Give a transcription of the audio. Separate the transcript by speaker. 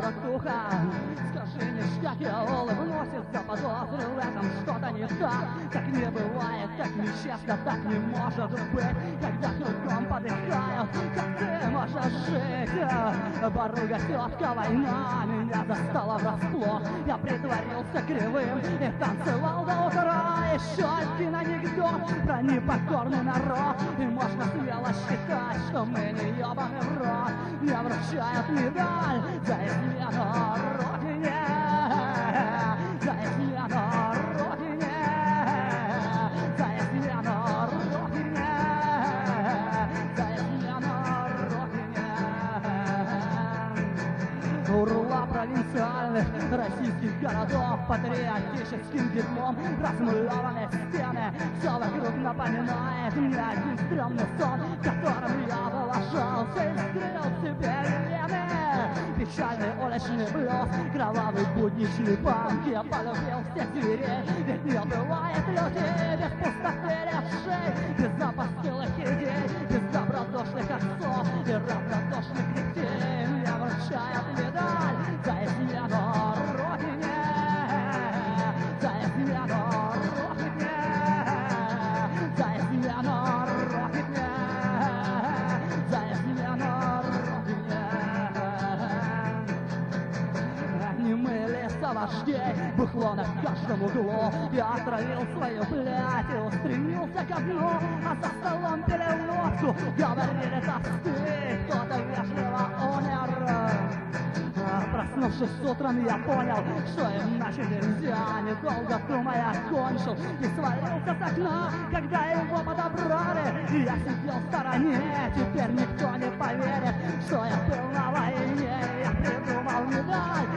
Speaker 1: братуха, скажи ништяк, я улыбнусь и заподозрил в этом что-то не так. Так не бывает, так нечестно, так не может быть, когда кругом подыхают, как ты можешь жить. Барыга, тетка, война меня застала врасплох. Я притворился кривым и танцевал до утра. Еще один анекдот про непокорный народ, и можно смело считать, что мы не ебаный в рот. Мне вручают медаль за измену Родине, за измену Родине, за измену Родине, за измену Родине. Урла провинциальных российских городов патриотическим дерьмом размалеваны стены. Все вокруг напоминает мне один стрёмный сон, в котором я положился и скрыл себе вены. Печальный уличный блюз, кровавый будничный панк. Я полюбил всех зверей, ведь не бывает людей без пустоты левшей, без запостылых идей, без добродушных отцов и равнодушных детей. Мне вручают медаль за измену Родине, за измену Родине, за измену Родине, за измену Родине. Они мыли вождей, бухло на каждом углу. Я отравил свою блядь и устремился ко дну, а за столом пили водку, говорили тосты, кто-то вежливо умер. Проснувшись утром, я понял, что иначе нельзя. Недолго думая, кончил и свалился с окна, когда его подобрали, и я сидел в стороне. Теперь никто не поверит, что я был на войне. Я придумал медаль